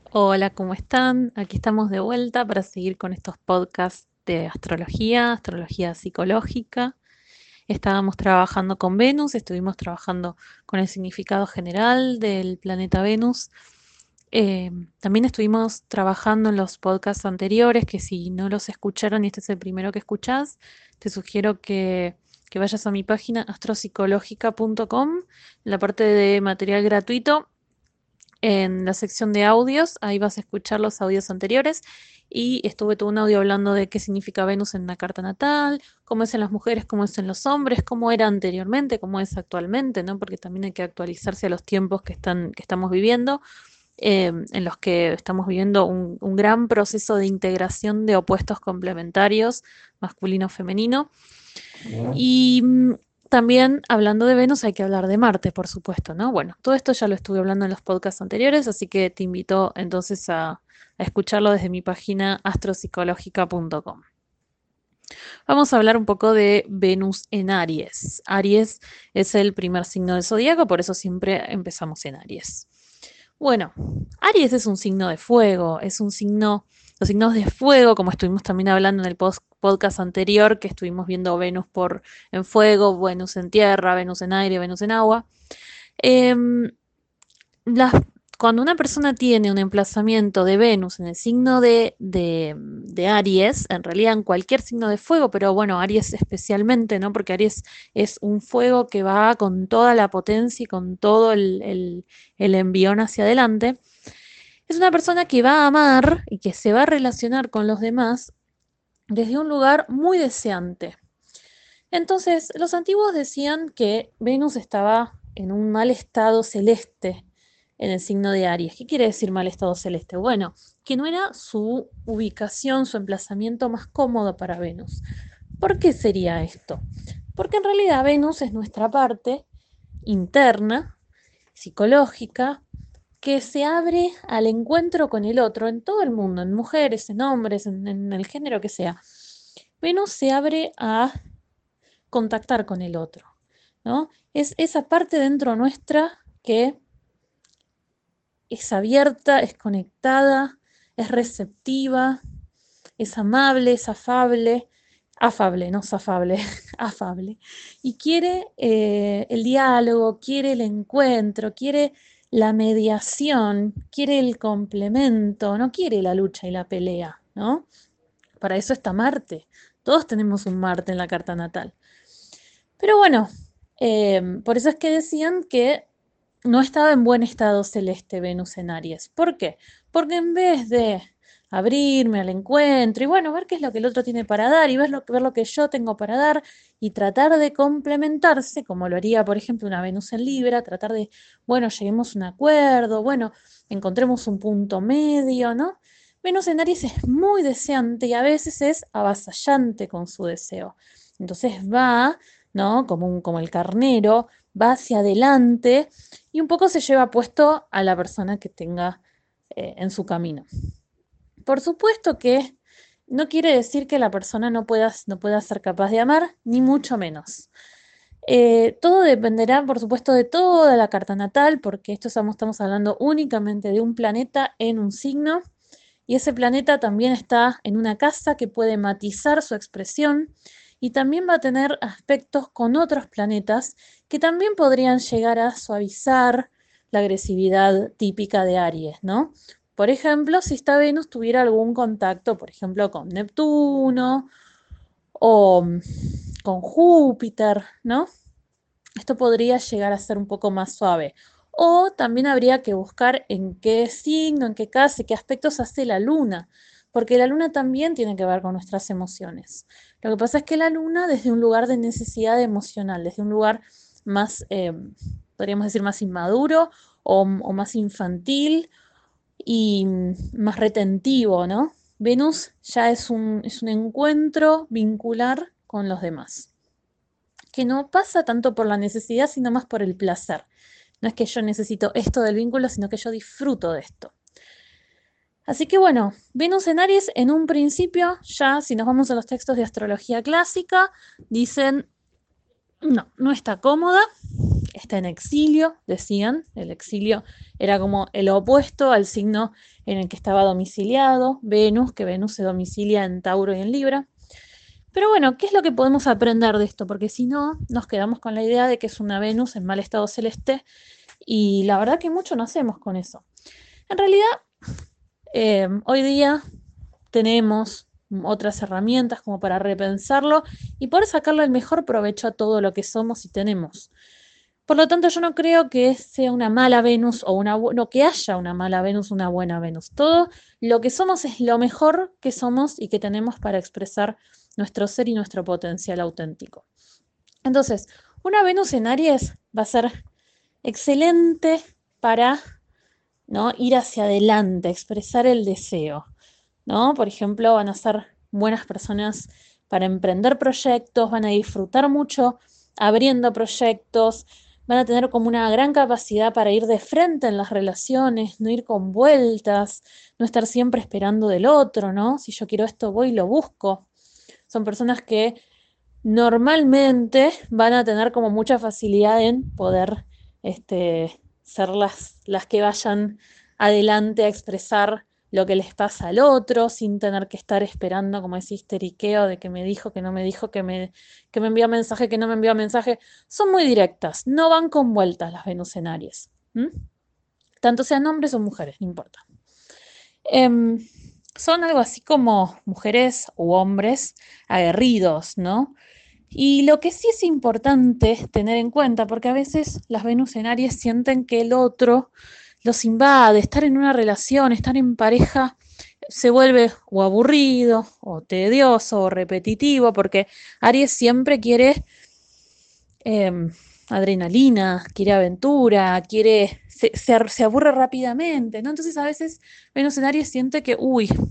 Hola, ¿cómo están? Aquí estamos de vuelta para seguir con estos podcasts de astrología, astrología psicológica. Estábamos trabajando con Venus, estuvimos trabajando con el significado general del planeta Venus. Eh, También estuvimos trabajando en los podcasts anteriores, que si no los escucharon y este es el primero que escuchás, te sugiero que vayas a mi página astropsicológica.com, en la parte de material gratuito en la sección de audios, ahí vas a escuchar los audios anteriores y estuve todo un audio hablando de qué significa Venus en la carta natal, cómo es en las mujeres, cómo es en los hombres, cómo era anteriormente, cómo es actualmente, ¿no? Porque también hay que actualizarse a los tiempos que estamos viviendo, en los que estamos viviendo un gran proceso de integración de opuestos complementarios, masculino-femenino. Y también hablando de Venus hay que hablar de Marte, por supuesto, ¿no? Bueno, todo esto ya lo estuve hablando en los podcasts anteriores, así que te invito entonces a escucharlo desde mi página astropsicológica.com. Vamos a hablar un poco de Venus en Aries. Aries es el primer signo del zodíaco, por eso siempre empezamos en Aries. Bueno, Aries es un signo de fuego, es un signo, los signos de fuego, como estuvimos también hablando en el podcast anterior, que estuvimos viendo Venus en fuego, Venus en tierra, Venus en aire, Venus en agua. Em, las, Cuando una persona tiene un emplazamiento de Venus en el signo de Aries, en realidad en cualquier signo de fuego, pero bueno, Aries especialmente, ¿no? Porque Aries es un fuego que va con toda la potencia y con todo el envión hacia adelante. Es una persona que va a amar y que se va a relacionar con los demás desde un lugar muy deseante. Entonces, los antiguos decían que Venus estaba en un mal estado celeste en el signo de Aries. ¿Qué quiere decir mal estado celeste? Bueno, que no era su ubicación, su emplazamiento más cómodo para Venus. ¿Por qué sería esto? Porque en realidad Venus es nuestra parte interna, psicológica, que se abre al encuentro con el otro en todo el mundo, en mujeres, en hombres, en el género que sea. Venus se abre a contactar con el otro, ¿no? Es esa parte dentro nuestra que es abierta, es conectada, es receptiva, es amable, es afable, afable, no afable, afable, y quiere el diálogo, quiere el encuentro, quiere la mediación, quiere el complemento, no quiere la lucha y la pelea, ¿no? Para eso está Marte. Todos tenemos un Marte en la carta natal. Pero bueno, por eso es que decían que no estaba en buen estado celeste Venus en Aries. ¿Por qué? Porque en vez de abrirme al encuentro y bueno, ver qué es lo que el otro tiene para dar y ver lo que yo tengo para dar y tratar de complementarse, como lo haría, por ejemplo, una Venus en Libra, tratar de, bueno, lleguemos a un acuerdo, bueno, encontremos un punto medio, ¿no? Venus en Aries es muy deseante y a veces es avasallante con su deseo. Entonces va, ¿no? Como el carnero, va hacia adelante y un poco se lleva puesto a la persona que tenga en su camino. Por supuesto que no quiere decir que la persona no pueda ser capaz de amar, ni mucho menos. Todo dependerá, por supuesto, de toda la carta natal, porque estamos hablando únicamente de un planeta en un signo, y ese planeta también está en una casa que puede matizar su expresión y también va a tener aspectos con otros planetas que también podrían llegar a suavizar la agresividad típica de Aries, ¿no? Por ejemplo, si esta Venus tuviera algún contacto, por ejemplo, con Neptuno o con Júpiter, ¿no? Esto podría llegar a ser un poco más suave. O también habría que buscar en qué signo, en qué casa, qué aspectos hace la luna, porque la luna también tiene que ver con nuestras emociones. Lo que pasa es que la luna desde un lugar de necesidad emocional, desde un lugar más, podríamos decir, más inmaduro o más infantil y más retentivo, ¿no? Venus ya es un encuentro vincular con los demás que no pasa tanto por la necesidad, sino más por el placer. No es que yo necesito esto del vínculo, sino que yo disfruto de esto. Así que bueno, Venus en Aries en un principio, ya si nos vamos a los textos de astrología clásica, dicen, no, no está cómoda, está en exilio, decían. El exilio era como el opuesto al signo en el que estaba domiciliado Venus, que Venus se domicilia en Tauro y en Libra. Pero bueno, ¿qué es lo que podemos aprender de esto? Porque si no, nos quedamos con la idea de que es una Venus en mal estado celeste y la verdad que mucho no hacemos con eso. En realidad, hoy día tenemos otras herramientas como para repensarlo y poder sacarle el mejor provecho a todo lo que somos y tenemos. Por lo tanto, yo no creo que sea una mala Venus o no que haya una mala Venus, una buena Venus. Todo lo que somos es lo mejor que somos y que tenemos para expresar nuestro ser y nuestro potencial auténtico. Entonces, una Venus en Aries va a ser excelente para, ¿no?, ir hacia adelante, expresar el deseo, ¿no? Por ejemplo, van a ser buenas personas para emprender proyectos, van a disfrutar mucho abriendo proyectos, van a tener como una gran capacidad para ir de frente en las relaciones, no ir con vueltas, no estar siempre esperando del otro, ¿no? Si yo quiero esto, voy y lo busco. Son personas que normalmente van a tener como mucha facilidad en poder ser las que vayan adelante a expresar lo que les pasa al otro, sin tener que estar esperando como ese histeriqueo de que me dijo, que no me dijo, que me envió mensaje, que no me envió mensaje. Son muy directas, no van con vueltas las Venus en Aries. Tanto sean hombres o mujeres, no importa. Son algo así como mujeres u hombres aguerridos, ¿no? Y lo que sí es importante tener en cuenta, porque a veces las Venus en Aries sienten que el otro los invade, estar en una relación, estar en pareja, se vuelve o aburrido, o tedioso, o repetitivo, porque Aries siempre quiere adrenalina, quiere aventura, se aburre rápidamente, ¿no? Entonces a veces Venus en Aries siente que,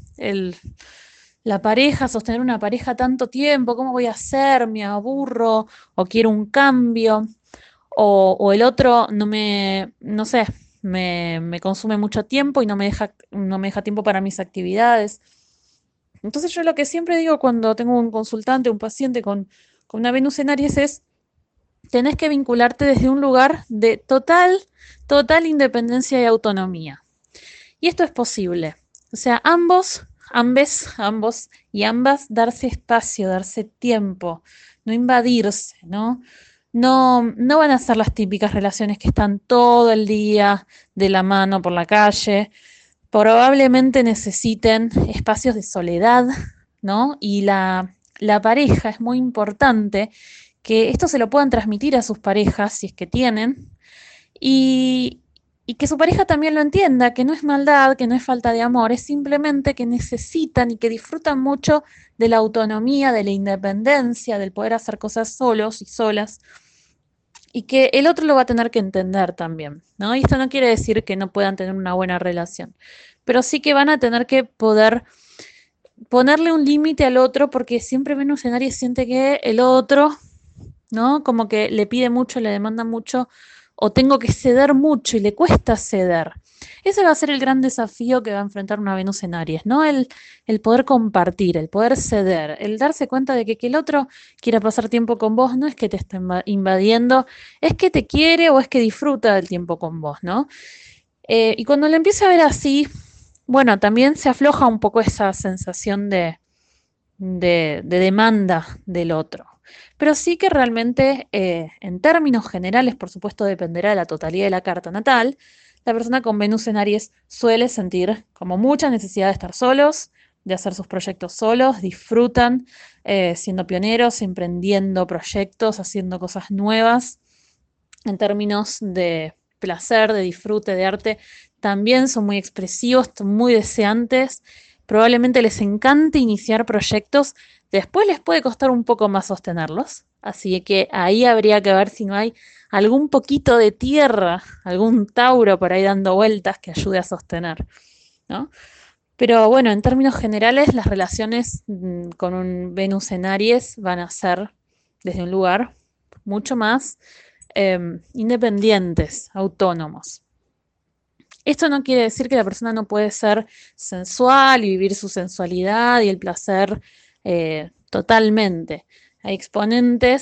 la pareja, sostener una pareja tanto tiempo, ¿cómo voy a hacer? Me aburro o quiero un cambio o el otro no sé, me consume mucho tiempo y no me deja tiempo para mis actividades. Entonces yo lo que siempre digo cuando tengo un consultante, un paciente con una Venus en Aries es, tenés que vincularte desde un lugar de total independencia y autonomía. Y esto es posible. O sea, ambos y ambas darse espacio, darse tiempo, no invadirse, ¿no? No van a ser las típicas relaciones que están todo el día de la mano por la calle. Probablemente necesiten espacios de soledad, ¿no? Y la pareja es muy importante que esto se lo puedan transmitir a sus parejas, si es que tienen, y, y que su pareja también lo entienda, que no es maldad, que no es falta de amor, es simplemente que necesitan y que disfrutan mucho de la autonomía, de la independencia, del poder hacer cosas solos y solas, y que el otro lo va a tener que entender también, ¿no? Y esto no quiere decir que no puedan tener una buena relación, pero sí que van a tener que poder ponerle un límite al otro, porque siempre Venus en Aries siente que el otro, ¿no?, como que le pide mucho, le demanda mucho, o tengo que ceder mucho y le cuesta ceder. Ese va a ser el gran desafío que va a enfrentar una Venus en Aries, ¿no? El poder compartir, el poder ceder, el darse cuenta de que el otro quiera pasar tiempo con vos no es que te esté invadiendo, es que te quiere o es que disfruta del tiempo con vos, ¿no? Y cuando lo empieza a ver así, bueno, también se afloja un poco esa sensación de demanda del otro. Pero sí que realmente, en términos generales, por supuesto, dependerá de la totalidad de la carta natal, la persona con Venus en Aries suele sentir como mucha necesidad de estar solos, de hacer sus proyectos solos, disfrutan siendo pioneros, emprendiendo proyectos, haciendo cosas nuevas. En términos de placer, de disfrute, de arte, también son muy expresivos, muy deseantes. Probablemente les encante iniciar proyectos, después les puede costar un poco más sostenerlos, así que ahí habría que ver si no hay algún poquito de tierra, algún Tauro por ahí dando vueltas que ayude a sostener, ¿no? Pero bueno, en términos generales, las relaciones con un Venus en Aries van a ser desde un lugar mucho más independientes, autónomos. Esto no quiere decir que la persona no puede ser sensual y vivir su sensualidad y el placer totalmente. Hay exponentes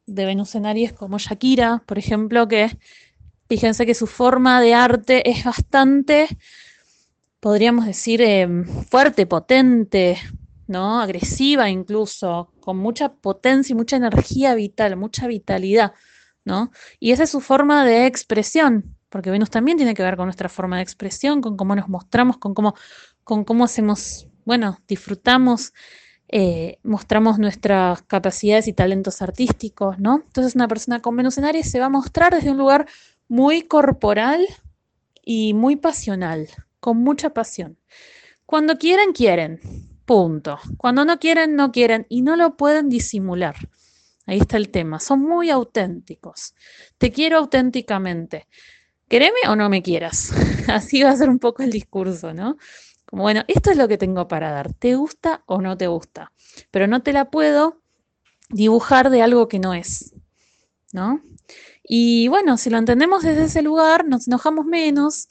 de Venus en Aries como Shakira, por ejemplo, que fíjense que su forma de arte es bastante, podríamos decir, fuerte, potente, ¿no? Agresiva incluso, con mucha potencia y mucha energía vital, mucha vitalidad, ¿no? Y esa es su forma de expresión, porque Venus también tiene que ver con nuestra forma de expresión, con cómo nos mostramos, con cómo hacemos, bueno, disfrutamos, mostramos nuestras capacidades y talentos artísticos, ¿no? Entonces una persona con Venus en Aries se va a mostrar desde un lugar muy corporal y muy pasional, con mucha pasión. Cuando quieren, quieren. Punto. Cuando no quieren, no quieren. Y no lo pueden disimular. Ahí está el tema. Son muy auténticos. Te quiero auténticamente. Quereme o no me quieras. Así va a ser un poco el discurso, ¿no? Como, bueno, esto es lo que tengo para dar. ¿Te gusta o no te gusta? Pero no te la puedo dibujar de algo que no es, ¿no? Y bueno, si lo entendemos desde ese lugar, nos enojamos menos,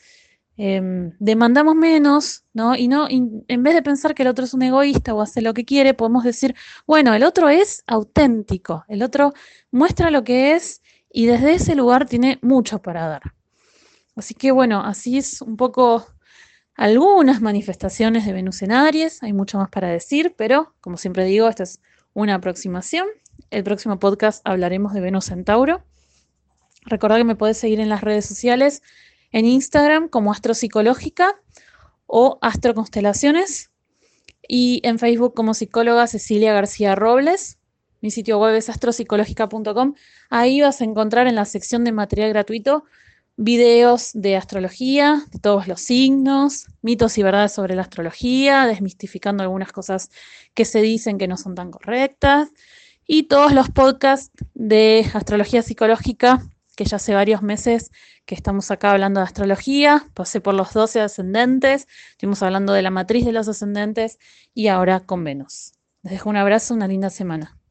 demandamos menos, ¿no? Y en vez de pensar que el otro es un egoísta o hace lo que quiere, podemos decir, bueno, el otro es auténtico, el otro muestra lo que es y desde ese lugar tiene mucho para dar. Así que bueno, así es un poco algunas manifestaciones de Venus en Aries, hay mucho más para decir, pero como siempre digo, esta es una aproximación. El próximo podcast hablaremos de Venus en Tauro. Recordá que me podés seguir en las redes sociales, en Instagram como Astropsicológica o Astroconstelaciones y en Facebook como psicóloga Cecilia García Robles. Mi sitio web es astropsicológica.com. Ahí vas a encontrar en la sección de material gratuito videos de astrología, de todos los signos, mitos y verdades sobre la astrología, desmistificando algunas cosas que se dicen que no son tan correctas, y todos los podcasts de astrología psicológica, que ya hace varios meses que estamos acá hablando de astrología, pasé por los 12 ascendentes, estuvimos hablando de la matriz de los ascendentes y ahora con Venus. Les dejo un abrazo, una linda semana.